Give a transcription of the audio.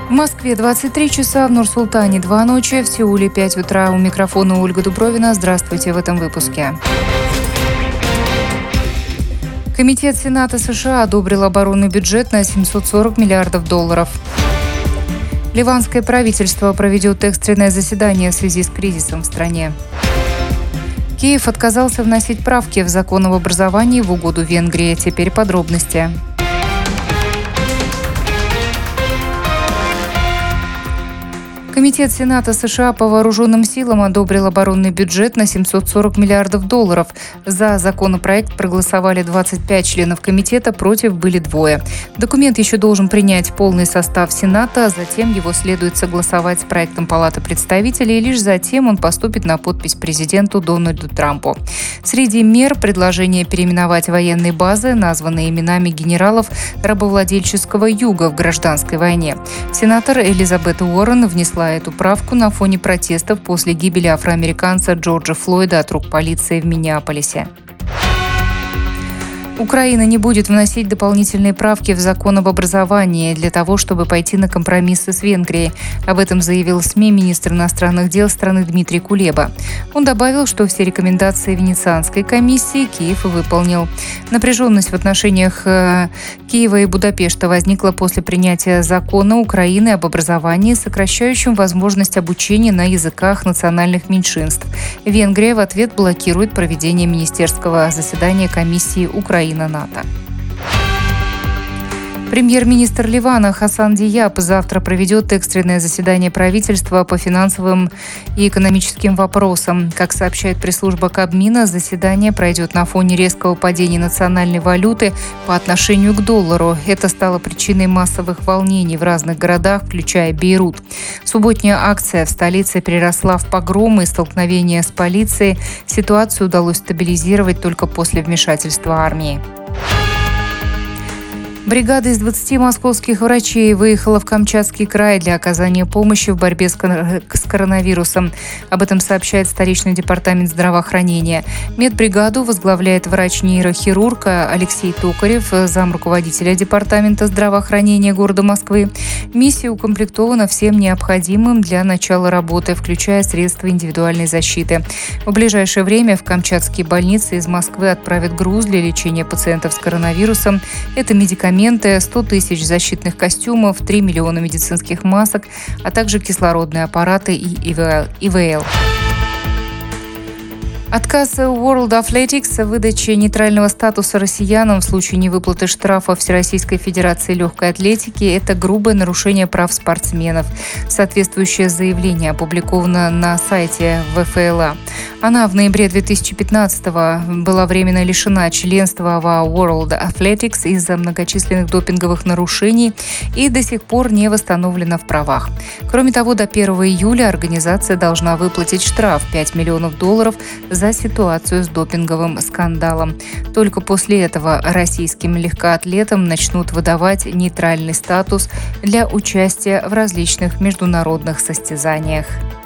В Москве 23 часа, в Нур-Султане 2 ночи, в Сеуле 5 утра. У микрофона Ольга Дубровина. Здравствуйте в этом выпуске. Комитет Сената США одобрил оборонный бюджет на $740 миллиардов. Ливанское правительство проведет экстренное заседание в связи с кризисом в стране. Киев отказался вносить правки в закон об образовании в угоду Венгрии. Теперь подробности. Комитет Сената США по вооруженным силам одобрил оборонный бюджет на $740 миллиардов. За законопроект проголосовали 25 членов комитета, против были 2. Документ еще должен принять полный состав Сената, а затем его следует согласовать с проектом Палаты представителей, и лишь затем он поступит на подпись президенту Дональду Трампу. Среди мер предложение переименовать военные базы, названные именами генералов рабовладельческого юга в гражданской войне. Сенатор Элизабет Уоррен внесла эту правку на фоне протестов после гибели афроамериканца Джорджа Флойда от рук полиции в Миннеаполисе. Украина не будет вносить дополнительные правки в закон об образовании для того, чтобы пойти на компромиссы с Венгрией. Об этом заявил СМИ министр иностранных дел страны Дмитрий Кулеба. Он добавил, что все рекомендации Венецианской комиссии Киев выполнил. Напряженность в отношениях Киева и Будапешта возникла после принятия закона Украины об образовании, сокращающем возможность обучения на языках национальных меньшинств. Венгрия в ответ блокирует проведение министерского заседания комиссии Украина-НАТО. Премьер-министр Ливана Хасан Дияб завтра проведет экстренное заседание правительства по финансовым и экономическим вопросам. Как сообщает пресс-служба Кабмина, заседание пройдет на фоне резкого падения национальной валюты по отношению к доллару. Это стало причиной массовых волнений в разных городах, включая Бейрут. Субботняя акция в столице переросла в погромы и столкновения с полицией. Ситуацию удалось стабилизировать только после вмешательства армии. Бригада из 20 московских врачей выехала в Камчатский край для оказания помощи в борьбе с коронавирусом. Об этом сообщает столичный департамент здравоохранения. Медбригаду возглавляет врач-нейрохирург Алексей Токарев, замруководителя департамента здравоохранения города Москвы. Миссия укомплектована всем необходимым для начала работы, включая средства индивидуальной защиты. В ближайшее время в камчатские больницы из Москвы отправят груз для лечения пациентов с коронавирусом. Это медикаменты, 100 тысяч защитных костюмов, 3 миллиона медицинских масок, а также кислородные аппараты и ИВЛ. Отказ World Athletics в выдаче нейтрального статуса россиянам в случае невыплаты штрафа Всероссийской Федерации легкой атлетики – это грубое нарушение прав спортсменов. Соответствующее заявление опубликовано на сайте ВФЛА. Она в ноябре 2015-го была временно лишена членства в World Athletics из-за многочисленных допинговых нарушений и до сих пор не восстановлена в правах. Кроме того, до 1 июля организация должна выплатить штраф $5 миллионов за ситуацию с допинговым скандалом. Только после этого российским легкоатлетам начнут выдавать нейтральный статус для участия в различных международных состязаниях.